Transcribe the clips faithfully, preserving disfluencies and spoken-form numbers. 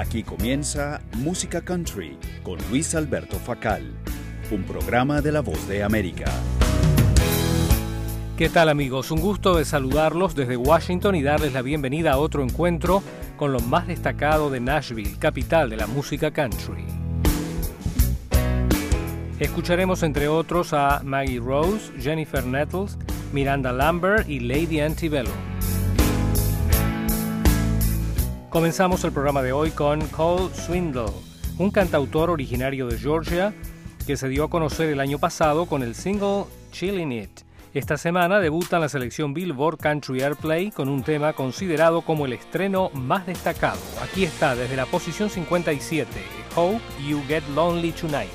Aquí comienza Música Country con Luis Alberto Facal, un programa de La Voz de América. ¿Qué tal, amigos? Un gusto de saludarlos desde Washington y darles la bienvenida a otro encuentro con lo más destacado de Nashville, capital de la música country. Escucharemos entre otros a Maggie Rose, Jennifer Nettles, Miranda Lambert y Lady Antebellum. Comenzamos el programa de hoy con Cole Swindell, un cantautor originario de Georgia que se dio a conocer el año pasado con el single Chillin' It. Esta semana debuta en la selección Billboard Country Airplay con un tema considerado como el estreno más destacado. Aquí está desde la posición cincuenta y siete, Hope You Get Lonely Tonight.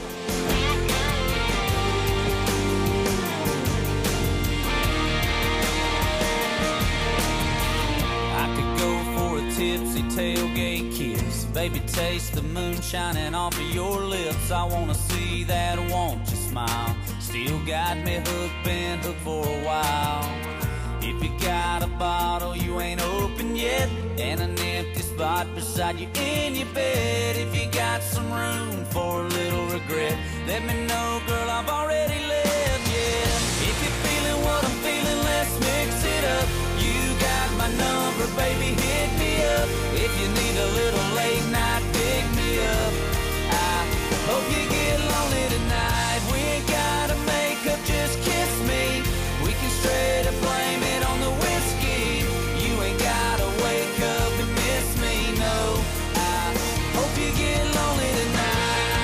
Tipsy tailgate kiss, baby, taste the moon shining off of your lips. I wanna see that, won't you smile? Still got me hooked, been hooked for a while. If you got a bottle you ain't open yet, and an empty spot beside you in your bed, if you got some room for a little regret, let me know, girl, I've already left, yeah. If you're feeling what I'm feeling, let's mix it up. You got my number, baby, hit me up. If you need a little late night, pick me up. I hope you get lonely tonight. We ain't gotta make up, just kiss me. We can straight up blame it on the whiskey. You ain't gotta wake up and miss me, no. I hope you get lonely tonight.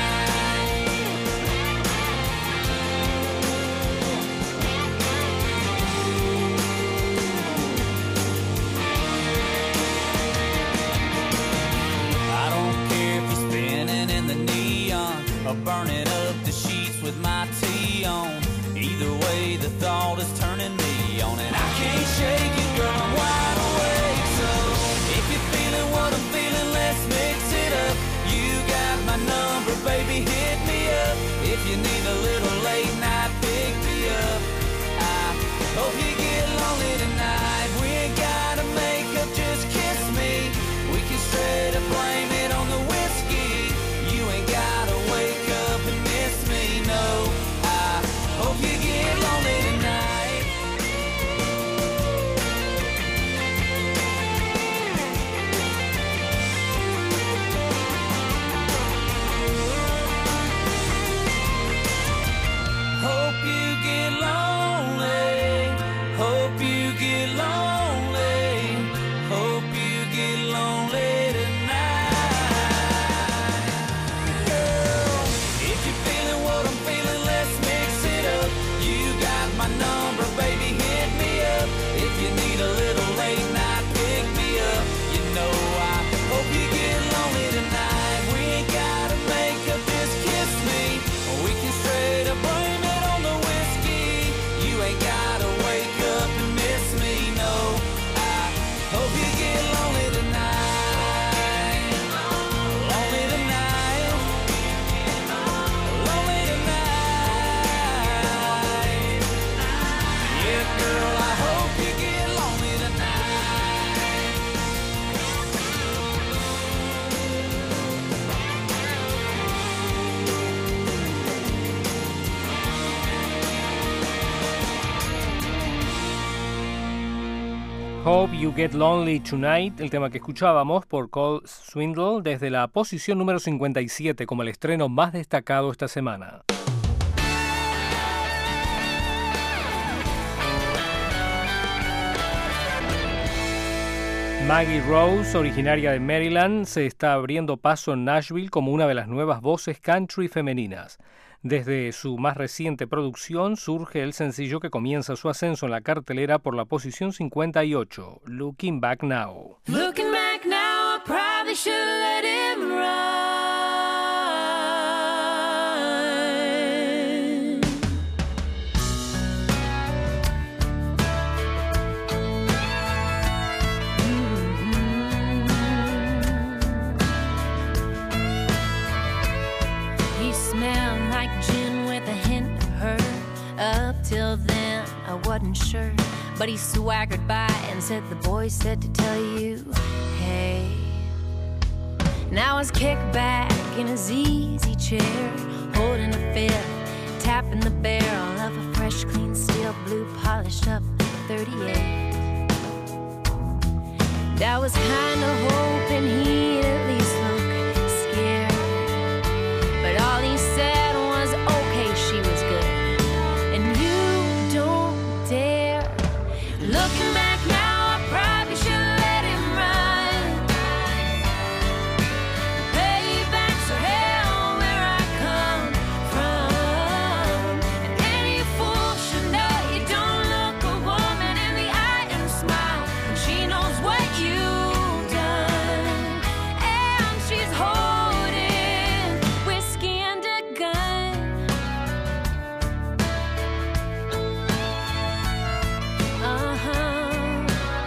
Or burning up the sheets with my tea on. Either way, the thought is turning me on, and I can't shake it, girl, I'm wide awake. So if you're feeling what I'm feeling, let's mix it up. You got my number, baby, hit me up. If you need a little late night, pick me up. I hope you get lonely tonight. We ain't gotta make up, just kiss me. We can straight up blame it on the whiskey. You ain't gotta wake up and miss me, no. I hope you get lonely tonight. Hope you get lonely. Hope you get lonely. Hope you get lonely tonight. Number, baby, hit me up. If you need a little late night, pick me up. You know I hope you get lonely tonight. We ain't gotta make up, just kiss me. We can straight up blame it on the whiskey. You ain't gotta wake up and miss me, no. I hope you get lonely tonight. Lonely tonight. Lonely tonight. Girl, I hope you get lonely tonight. Hope You Get Lonely Tonight, el tema que escuchábamos por Cole Swindell desde la posición número cincuenta y siete como el estreno más destacado esta semana. Maggie Rose, originaria de Maryland, se está abriendo paso en Nashville como una de las nuevas voces country femeninas. Desde su más reciente producción surge el sencillo que comienza su ascenso en la cartelera por la posición cincuenta y ocho, Looking Back Now. Looking back now, I probably should have let him run. Till then, I wasn't sure, but he swaggered by and said the boy said to tell you, hey. And I was kicked back in his easy chair, holding a fifth, tapping the barrel of a fresh, clean steel blue, polished up thirty-eight. And I was kinda hoping he'd at least look scared, but all he said was, okay, she was good, and you don't dare. Looking back now, I probably should let him run. Payback's for hell where I come from, and any fool should know you don't look a woman in the eye and smile when she knows what you've done. And she's holding whiskey and a gun. Uh-huh.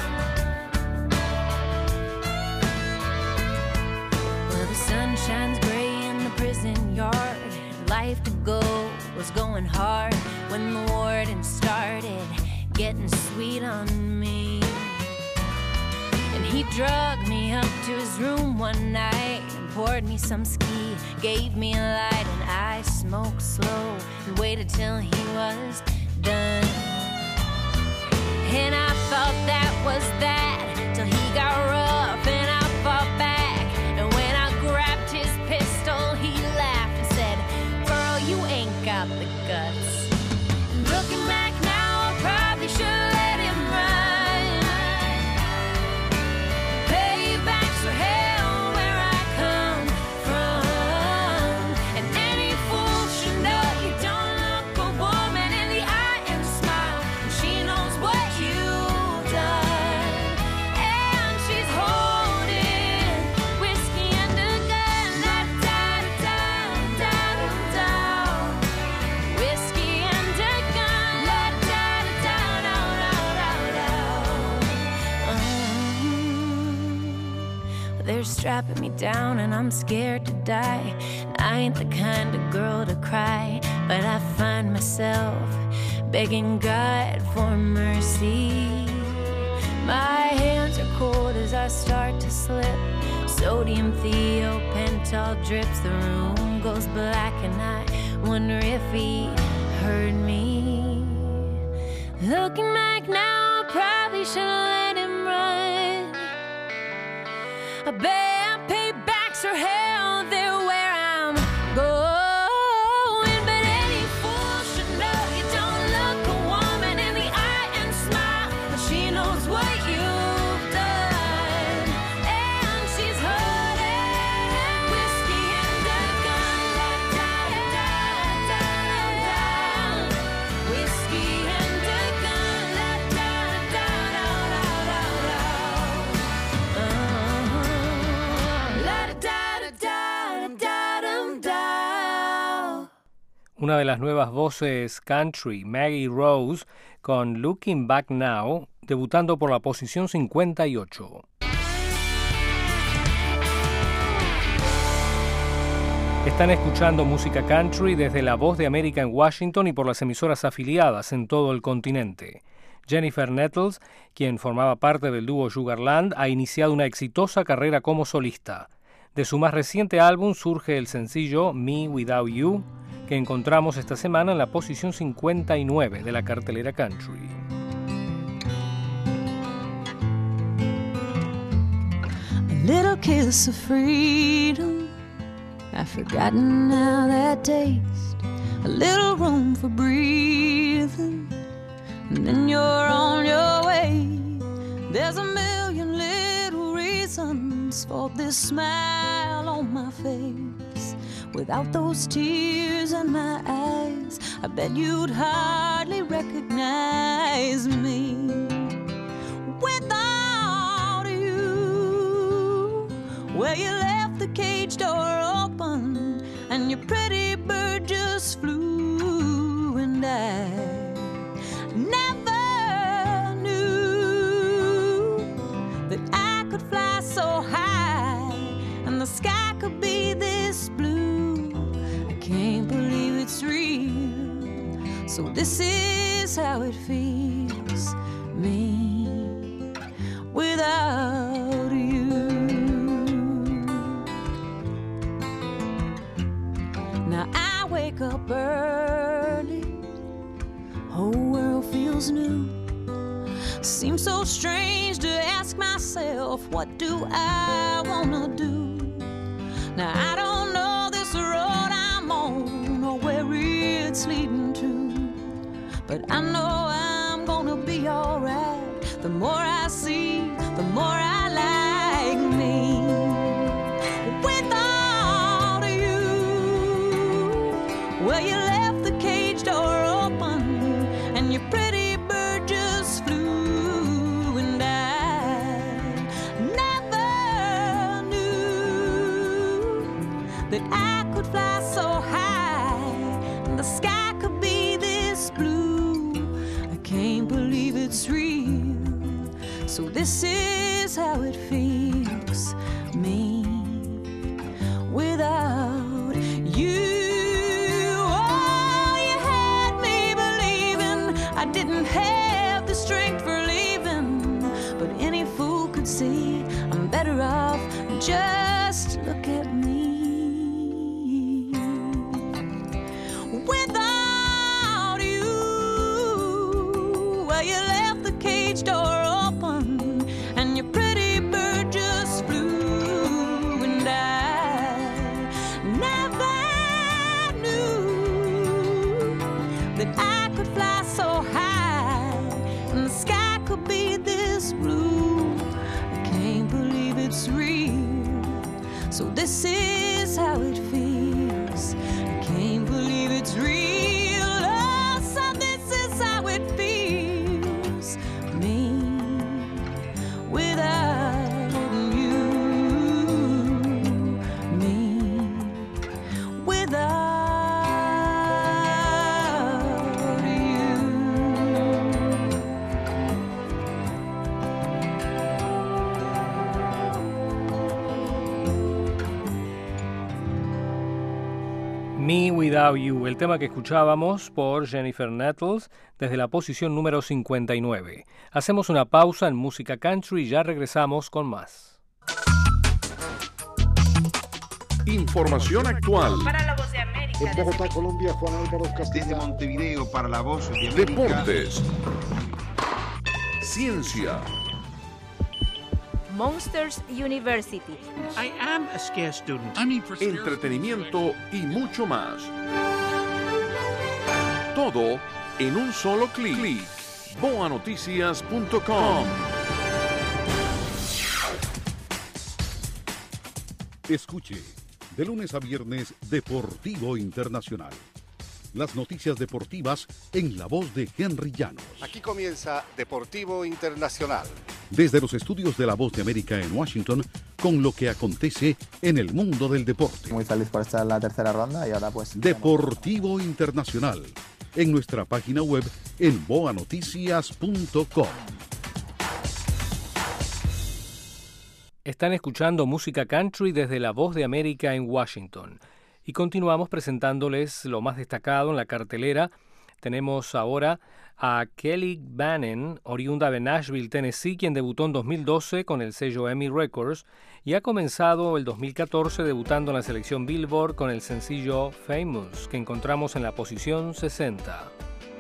Well, the sun shines gray in the prison yard. Life to go was going hard when the warden started getting sweet on me. And he drugged me up to his room one night and poured me some ski, gave me a light, and I smoked slow and waited till he was done. And I thought that was that, till he got rough and I fought back. And when I grabbed his pistol, he laughed and said, girl, you ain't got the guts. Looking back now, I probably should let him run. Payback's for hell where I come from, and any fool should know you don't look a woman in the eye and smile when she knows what you've done. And she's holding whiskey and a gun. Da-da-da-da-da-da-da. Whiskey and a gun. Da-da-da-da-da-da-da. Um, They're strapping me down and I'm scared to die. I ain't the kind of girl to cry, but I find myself begging God for mercy. My hands are cold as I start to slip. Sodium thiopental drips. The room goes black and I wonder if he heard me. Looking back now, I probably should let him run. I bet paybacks are hell, they're where I'm going. But any fool should know you don't look a woman in the eye and smile when she knows what you've done. And she's holding whiskey and a gun. Da-da-da-da-da-da. Whiskey and a gun. Da-da-da-da-da-da-da. Una de las nuevas voces country, Maggie Rose, con Looking Back Now, debutando por la posición cincuenta y ocho. Están escuchando música country desde La Voz de América en Washington y por las emisoras afiliadas en todo el continente. Jennifer Nettles, quien formaba parte del dúo Sugarland, ha iniciado una exitosa carrera como solista. De su más reciente álbum surge el sencillo Me Without You, que encontramos esta semana en la posición cincuenta y nueve de la cartelera country. A little kiss of freedom, I've forgotten how that tastes. A little room for breathing, and then you're on your way. There's a million little reasons for this smile on my face. Without those tears in my eyes, I bet you'd hardly recognize me. Without you, well, you left the cage door open and your pretty bird just flew, and I never knew that I could fly so high and the sky could be this blue. I can't believe it's real, so this is how it feels, me without you. wake up early. Whole world feels new. Seems so strange to ask myself, what do I wanna do? Now I don't know this road I'm on or where it's leading to, but I know I'm gonna be alright. The more I see, the more I like me. Without you, well, you left the cage door open and your pretty bird just flew, and I never knew that I could fly so high and the sky could be this blue. I can't believe it's real. So this is how it feels, me without you. Oh, you had me believing I didn't have the strength for leaving, but any fool could see I'm better off. Just look at me. Without you, well, you left the cage door open and your pretty bird just flew, and I never knew that I could fly so high and the sky could be this blue. I can't believe it's real. So this is how it feels. I can't believe it's real. Oh, so this is how it feels, me without you, me without you. Me Without You, el tema que escuchábamos por Jennifer Nettles desde la posición número cincuenta y nueve. Hacemos una pausa en música country y ya regresamos con más. Información actual. Para la Voz de América. En Bogotá, Colombia, Juan Álvaro Castillo. Desde Montevideo para la Voz de América. Deportes. Ciencia. Monsters University. I am a scarce student. Entretenimiento y mucho más. Todo en un solo clic. boa noticias punto com. Escuche, de lunes a viernes, Deportivo Internacional. Las noticias deportivas en la voz de Henry Llanos. Aquí comienza Deportivo Internacional. Desde los estudios de La Voz de América en Washington, con lo que acontece en el mundo del deporte. Muy feliz por estar en la tercera ronda y ahora pues... Deportivo Internacional, en nuestra página web en boa noticias punto com. Están escuchando música country desde La Voz de América en Washington. Y continuamos presentándoles lo más destacado en la cartelera. Tenemos ahora a Kelly Bannon, oriunda de Nashville, Tennessee, quien debutó en dos mil doce con el sello Emmy Records y ha comenzado el dos mil catorce debutando en la selección Billboard con el sencillo Famous, que encontramos en la posición sesenta.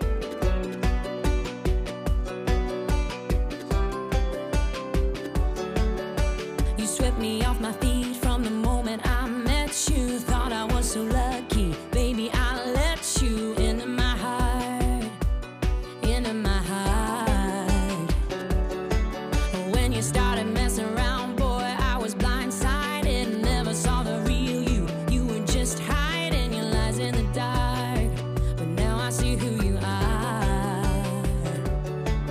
You swept me off my feet from the moment I met you. Thought I was so lucky, baby, I let you into my heart, into my heart. When you started messing around, boy, I was blindsided. Never saw the real you, you were just hiding your lies in the dark. But now I see who you are.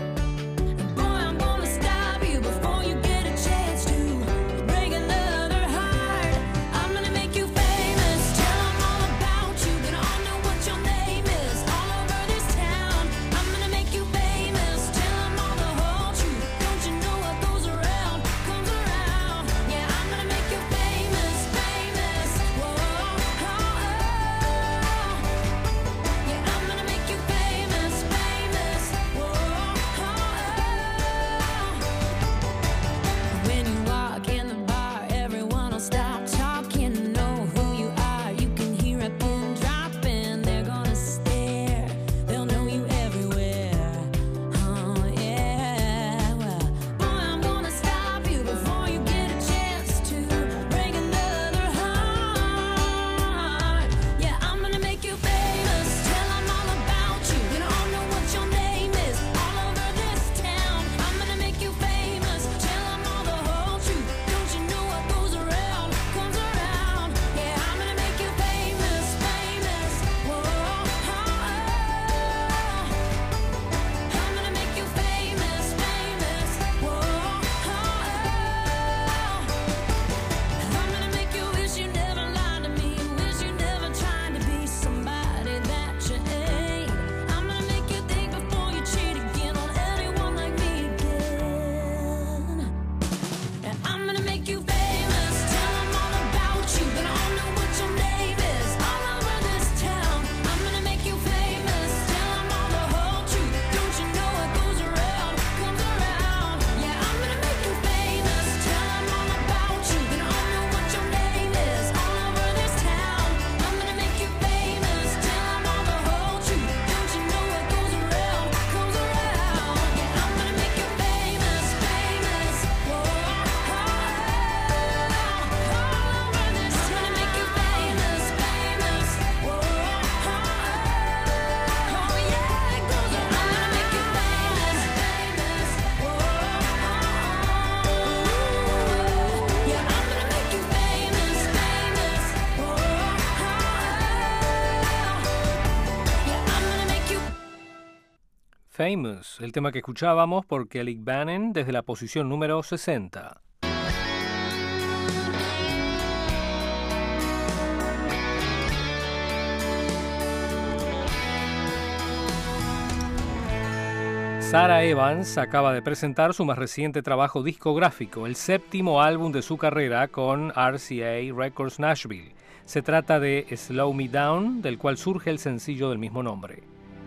And boy, I'm gonna stop you before you get a chance to break another heart. Famous, el tema que escuchábamos por Kelly Bannon desde la posición número sesenta. Sara Evans acaba de presentar su más reciente trabajo discográfico, el séptimo álbum de su carrera con R C A Records Nashville. Se trata de Slow Me Down, del cual surge el sencillo del mismo nombre.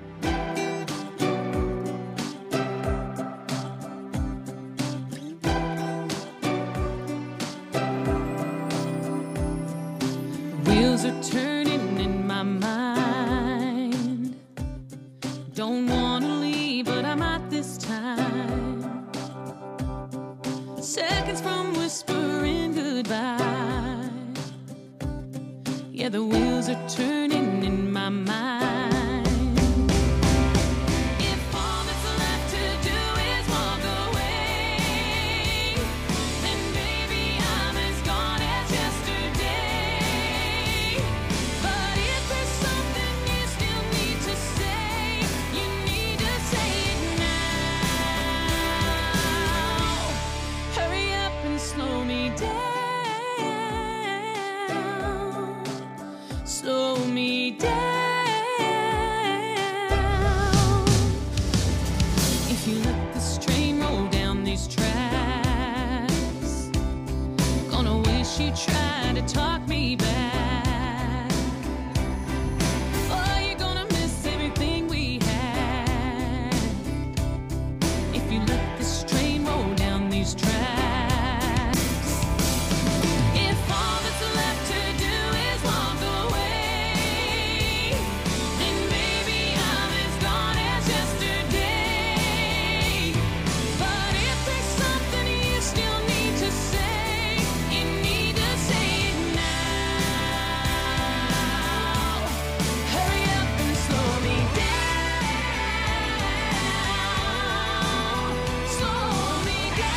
Wheels are turning in my mind. Don't wanna leave, but I'm at this time. Seconds from whispering goodbye. Yeah, the wheels are turning in my mind. If all that's left to do is walk away, then baby I'm as gone as yesterday. But if there's something you still need to say, you need to say it now. Hurry up and slow me down. Slow me down. If you let this train roll down these tracks, gonna wish you tried to talk me back. Oh, you're gonna miss everything we had if you let this train roll down these tracks. If all that's left to do is walk away, then baby I'm as gone as yesterday. But if there's something you still need to say, you need to say it now. Hurry up and slow me down. Slow me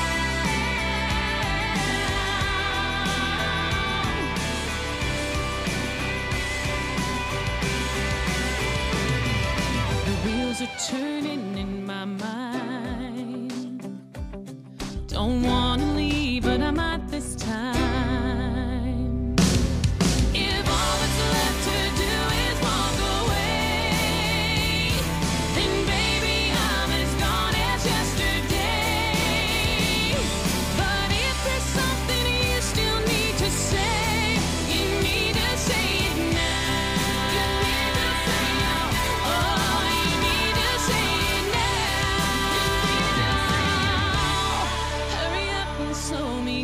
down. The wheels are turning in my mind. Don't wanna leave, but I'm at this time. If all that's left to do is walk away, then baby I'm as gone as yesterday. But if there's something you still need to say, you need to say it now. You need to say it. Oh, you need to say it now. Hurry up and slow me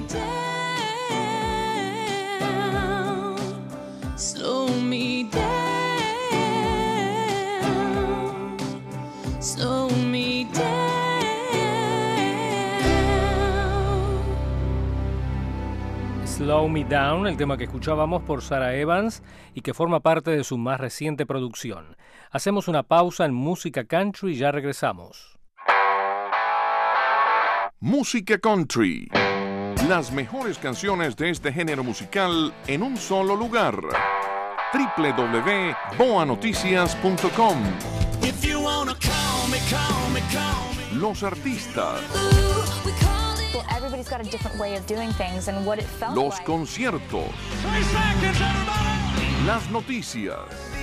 down. Slow me down. Slow me down. Slow Me Down, el tema que escuchábamos por Sara Evans y que forma parte de su más reciente producción. Hacemos una pausa en música country y ya regresamos. Música Country. Las mejores canciones de este género musical en un solo lugar. doble u doble u doble u punto boa noticias punto com. If you wanna call me, call me, call me. Los artistas. Well, everybody's got a different way of doing things and what it felt Los like. conciertos. Three seconds, everybody. Las noticias.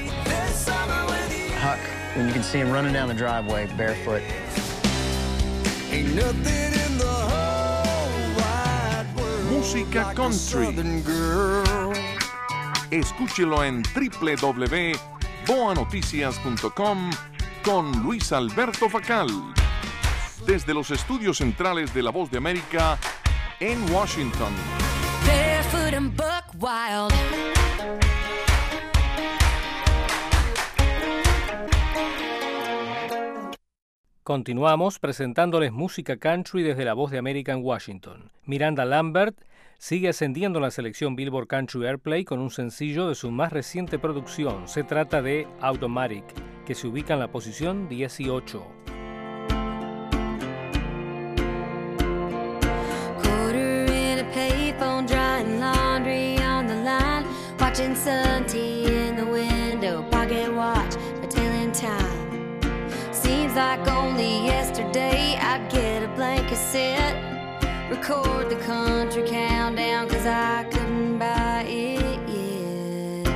Huck, when you can see him running down the driveway barefoot. Ain't nothing in the whole wide world. Música like country. a Southern girl. Escúchelo en doble u doble u doble u punto boa noticias punto com con Luis Alberto Facal. Desde los estudios centrales de La Voz de América en Washington. Barefoot and buck wild. Continuamos presentándoles música country desde La Voz de América en Washington. Miranda Lambert sigue ascendiendo en la selección Billboard Country Airplay con un sencillo de su más reciente producción. Se trata de Automatic, que se ubica en la posición dieciocho. Quarter in a payphone, drying laundry on the line, watching Sun T in the window, pocket watch, a tailing time. Seems like only yesterday I'd get a blank cassette, record the country countdown, cause I couldn't buy it yet.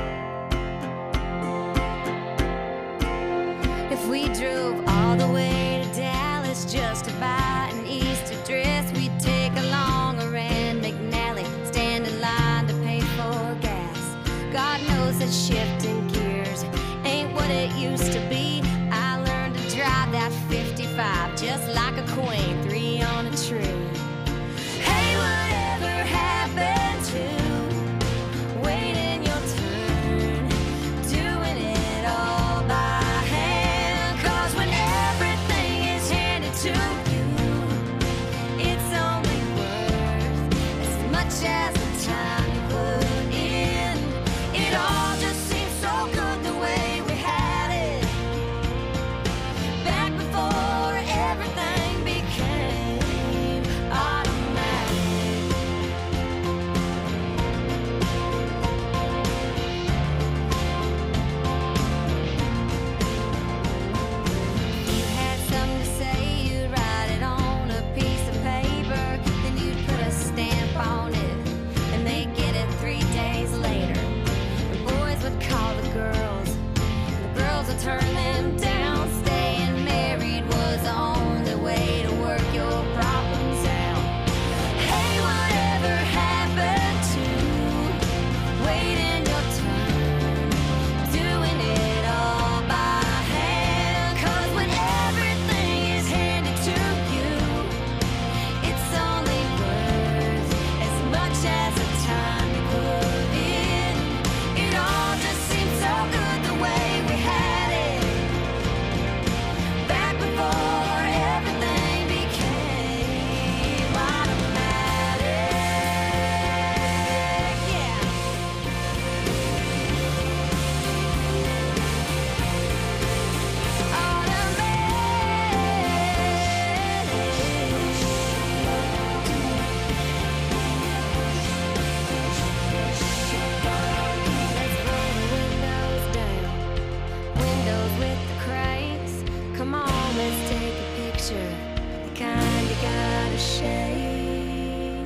If we drove all the way to Dallas just to buy an Easter dress, we'd take along a Rand McNally, stand in line to pay for gas. God knows that shifting gears ain't what it used to be. I learned to drive that fifty-five just like a queen, three on a tree. Hey, whatever happened to waiting your turn, doing it all by hand? Cause when everything is handed to you, it's only worth as much as the time you put in. It all just seems so good the way we had it back before everything became automatic. You had something to say, you'd write it on a piece of paper, then you'd put a stamp on it, and they'd get it three days later. The boys would call the girls, and the girls would turn them down. Staying married was the only way to work your problems out. Hey, whatever happened to waiting your turn, doing it all by hand? Cause when everything is handed to you, it's only worth as much as the time you put in. It all just seems so good the way we had it back before everything became automatic. Yeah. Let's roll the windows down, windows with the crates. Come on, let's take a picture, the kind you gotta shake.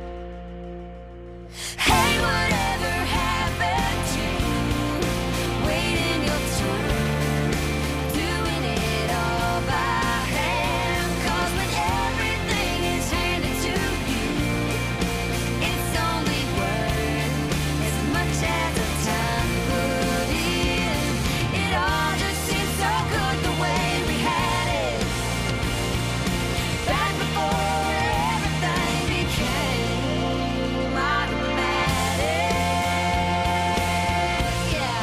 Hey, whatever happened to waiting your turn, doing it all by hand? Cause when everything is handed to you, it's only worth as much as the time you put in. It all just seems so good the way we had it back before everything became automatic. Yeah.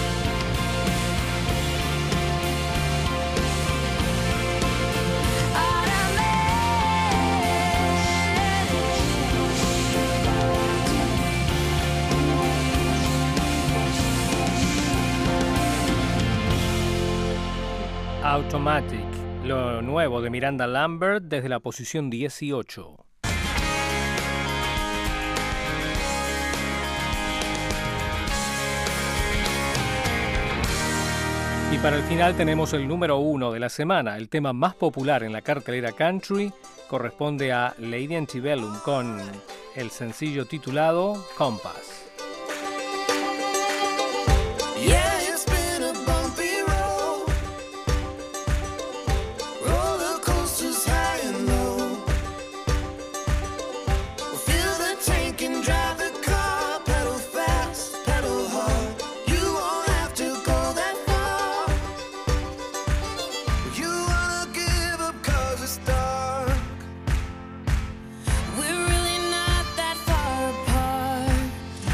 Automatic, lo nuevo de Miranda Lambert desde la posición dieciocho. Y para el final tenemos el número uno de la semana. El tema más popular en la cartelera country corresponde a Lady Antebellum con el sencillo titulado Compass. Yeah, it's been a bumpy road, roller coasters high and low. We'll fill the tank and drive the car, pedal fast, pedal hard. You won't have to go that far. You wanna give up 'cause it's dark. We're really not that far apart.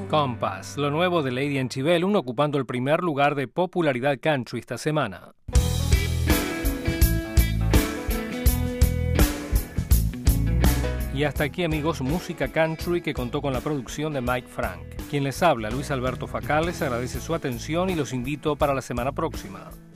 Compass, lo nuevo de Lady Antebellum, ocupando el primer lugar de popularidad country esta semana. Y hasta aquí, amigos, música country que contó con la producción de Mike Frank. Quien les habla, Luis Alberto Facal, les agradece su atención y los invito para la semana próxima.